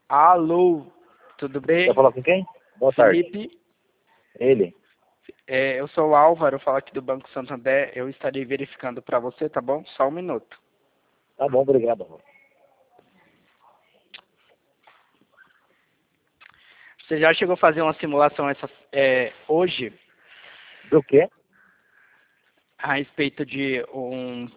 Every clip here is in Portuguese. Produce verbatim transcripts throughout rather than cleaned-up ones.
Alô, tudo bem? Quer falar com quem? Boa tarde. Felipe, Ele. é, eu sou o Álvaro, falo aqui do Banco Santander. Eu estarei verificando para você, tá bom? Só um minuto. Tá bom, obrigado, amor. Você já chegou a fazer uma simulação essa, é, hoje Do quê? a respeito de um...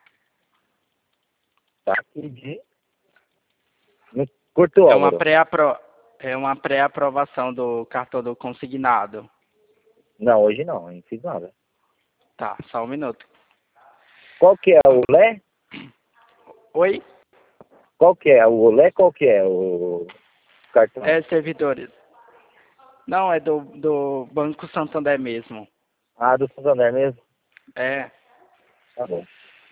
Tá aqui de... No Porto É uma Álvaro. pré-apro, é uma pré-aprovação do cartão do consignado. Não, hoje não, não fiz nada. Tá, só um minuto. Qual que é o Lé? Oi? Qual que é o Lé? Qual que é o cartão? É, servidores. Não, é do, do Banco Santander mesmo. Ah, do Santander mesmo? É. Tá bom.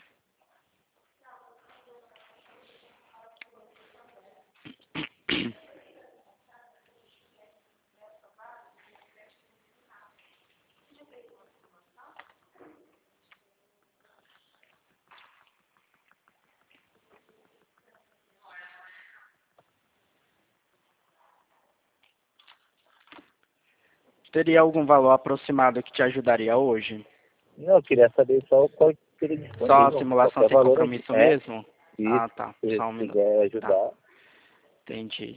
Teria algum valor aproximado que te ajudaria hoje? Não, eu queria saber só qual que ele Só a disponível. simulação Qualquer sem valor aí. compromisso É, mesmo? isso. Ah, tá. Se Só um minuto. quiser Tá. ajudar. Entendi.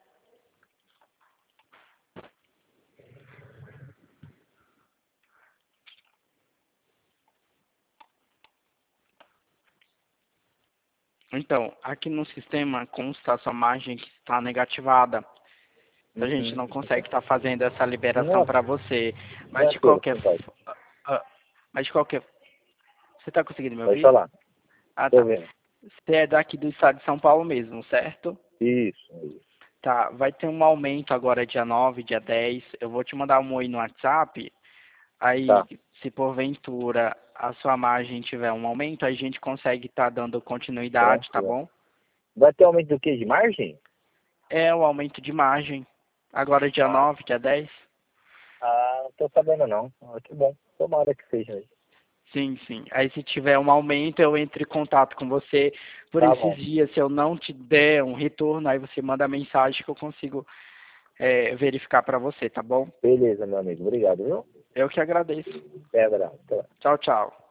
Então, aqui no sistema consta a sua margem que está negativada. A gente Uhum. não consegue estar fazendo essa liberação Nossa, para você. Mas de tranquilo, qualquer... não pode. f- ah, ah, mas de qualquer... Você está conseguindo me Pode ouvir? falar. Ah, Tô tá. vendo. Você é daqui do estado de São Paulo mesmo, certo? Isso, isso. Tá, vai ter um aumento agora dia nove, dia dez. Eu vou te mandar um oi no WhatsApp. Aí, Tá. se porventura a sua margem tiver um aumento, a gente consegue estar dando continuidade, tá Tranquilo. bom? Vai ter aumento do quê? De margem? É o aumento de margem. Agora dia Ah, nove, dia dez. ah, não tô sabendo não. Ah, que bom. Tomara que seja aí. Sim, sim. Aí se tiver um aumento, eu entro em contato com você por Tá esses bom. dias. Se eu não te der um retorno, aí você manda mensagem que eu consigo é, verificar para você, tá bom? Beleza, meu amigo. Obrigado, viu? Eu que agradeço. Até abraço. Até lá. Tchau, tchau.